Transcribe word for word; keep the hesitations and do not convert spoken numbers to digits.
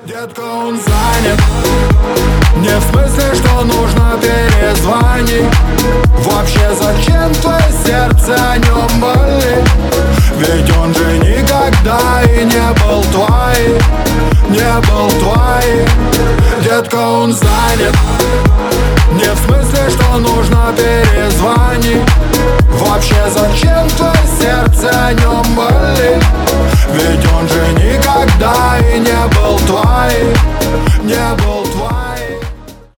Детка, он занят. Не в смысле, что нужно перезвонить. Вообще зачем твое сердце о нем болит? Ведь он же никогда и не был твоим, не был твоим. Детка, он занят. Не в смысле, что нужно перезвонить. Вообще зачем твое сердце